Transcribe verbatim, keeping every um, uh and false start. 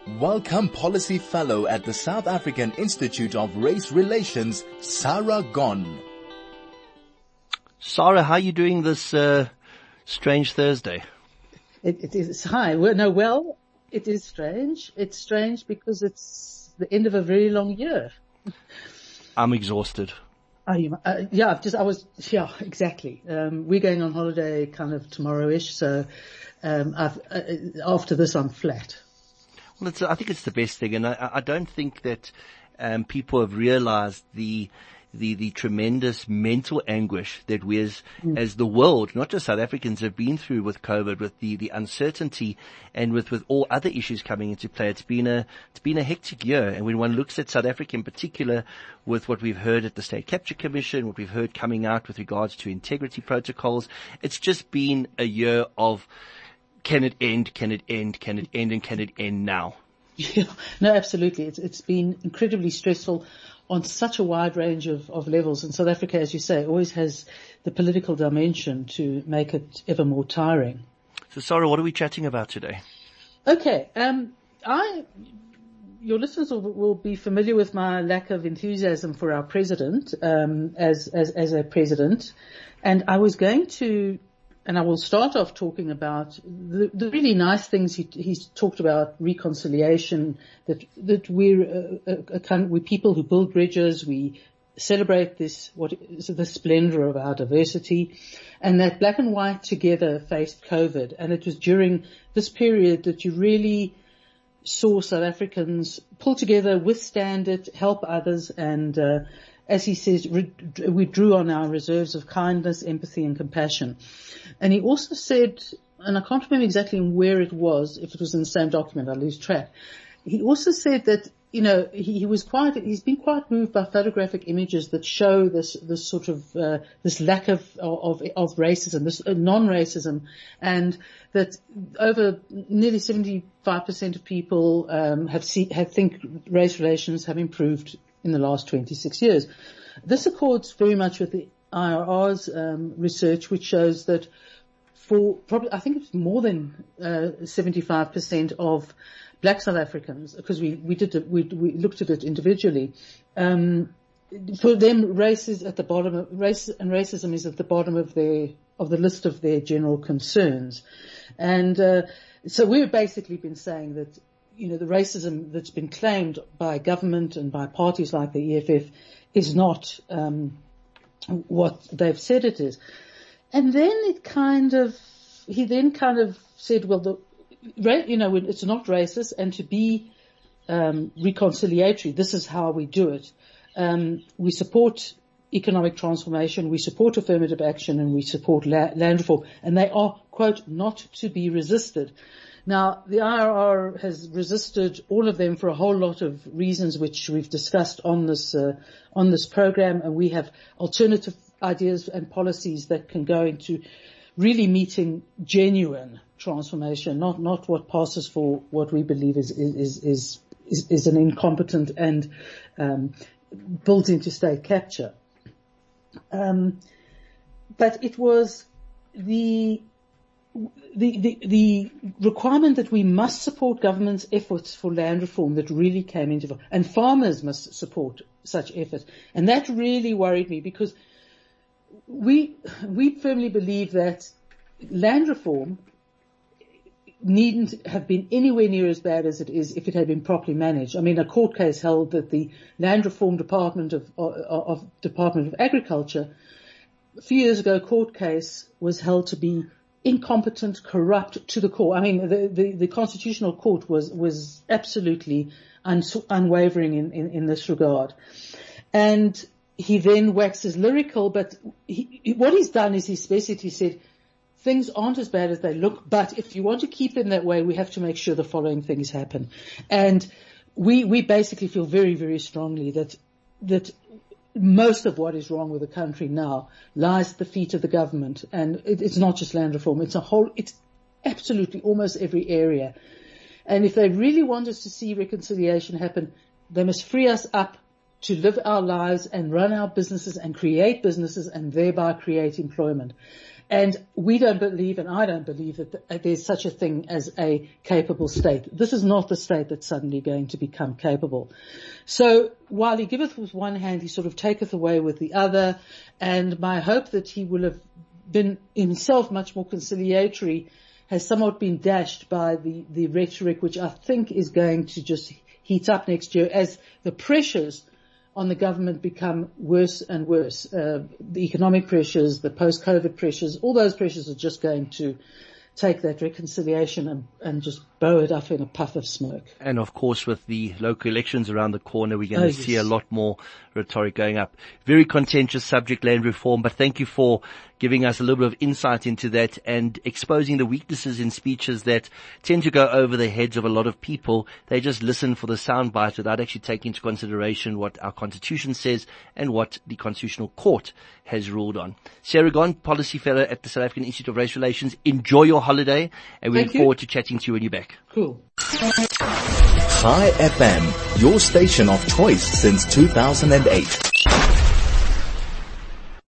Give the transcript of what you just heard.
Welcome Policy Fellow at the South African Institute of Race Relations, Sarah Gon. Sarah, how are you doing this uh, strange Thursday? It, it is, hi, well, no, well, it is strange. It's strange because it's the end of a very long year. I'm exhausted. Are you, uh, yeah, I've just, I was, yeah, exactly. Um, we're going on holiday kind of tomorrow-ish, so um, I've, uh, after this I'm flat. Well, it's, I think it's the best thing, and I, I don't think that um, people have realized the the the tremendous mental anguish that we as mm. as the world, not just South Africans, have been through with COVID, with the the uncertainty, and with with all other issues coming into play. It's been a it's been a hectic year, and when one looks at South Africa in particular, with what we've heard at the State Capture Commission, what we've heard coming out with regards to integrity protocols, it's just been a year of can it end, can it end, can it end, and can it end now? Yeah, no, absolutely. It's, it's been incredibly stressful on such a wide range of, of levels. And South Africa, as you say, always has the political dimension to make it ever more tiring. So, Sarah, what are we chatting about today? Okay. Um, I, your listeners will, will be familiar with my lack of enthusiasm for our president, um, as, as, as a president. And I was going to And I will start off talking about the, the really nice things he, he's talked about: reconciliation, that that we're a, a, a, we're people who build bridges, we celebrate this what is the splendor of our diversity, and that black and white together faced COVID, and it was during this period that you really saw South Africans pull together, withstand it, help others, and uh, as he says, we drew on our reserves of kindness, empathy, and compassion. And he also said, and I can't remember exactly where it was, if it was in the same document, I lose track. He also said that, you know, he, he was quite, he's been quite moved by photographic images that show this, this sort of, uh, this lack of, of, of racism, this uh, non-racism, and that over nearly seventy-five percent of people, um, have see, have think race relations have improved in the last twenty-six years. This accords very much with the I R R's um, research, which shows that for probably, I think it's more than uh, seventy-five percent of black South Africans, because we we did it, we we looked at it individually. Um, for them, race is at the bottom of race, and racism is at the bottom of their of the list of their general concerns, and uh, so we've basically been saying that, you know, the racism that's been claimed by government and by parties like the E F F is not um, what they've said it is. And then it kind of, he then kind of said, well, the, you know, it's not racist, and to be um, reconciliatory, this is how we do it. Um, we support economic transformation, we support affirmative action, and we support la- land reform, and they are, quote, not to be resisted. Now, the I R R has resisted all of them for a whole lot of reasons, which we've discussed on this uh, on this program, and we have alternative ideas and policies that can go into really meeting genuine transformation, not not what passes for what we believe is is is is, is an incompetent and um, built into state capture. Um, but it was the. The, the, the requirement that we must support government's efforts for land reform that really came into, and farmers must support such efforts. And that really worried me, because we, we firmly believe that land reform needn't have been anywhere near as bad as it is if it had been properly managed. I mean, a court case held that the Land Reform Department of, of, of Department of Agriculture, a few years ago, a court case was held to be incompetent, corrupt to the core. I mean, the, the, the Constitutional Court was, was absolutely un, unwavering in, in, in this regard. And he then waxes lyrical, but he, what he's done is he's basically said, things aren't as bad as they look, but if you want to keep them that way, we have to make sure the following things happen. And we, we basically feel very, very strongly that, that most of what is wrong with the country now lies at the feet of the government. And it, it's not just land reform. It's a whole, it's absolutely almost every area. And if they really want us to see reconciliation happen, they must free us up to live our lives and run our businesses and create businesses and thereby create employment. And we don't believe, and I don't believe, that there's such a thing as a capable state. This is not the state that's suddenly going to become capable. So while he giveth with one hand, he sort of taketh away with the other. And my hope that he will have been himself much more conciliatory has somewhat been dashed by the, the rhetoric, which I think is going to just heat up next year as the pressures on the government become worse and worse. Uh, the economic pressures, the post-COVID pressures, all those pressures are just going to take that reconciliation and, and just blow it up in a puff of smoke. And of course, with the local elections around the corner, we're going oh, to yes. see a lot more rhetoric going up. Very contentious subject, land reform, but thank you for giving us a little bit of insight into that and exposing the weaknesses in speeches that tend to go over the heads of a lot of people. They just listen for the soundbite without actually taking into consideration what our constitution says and what the Constitutional Court has ruled on. Sarah Gon, Policy Fellow at the South African Institute of Race Relations. Enjoy your holiday, and we Thank look you. forward to chatting to you when you're back. Cool. Chai F M, your station of choice since two thousand eight.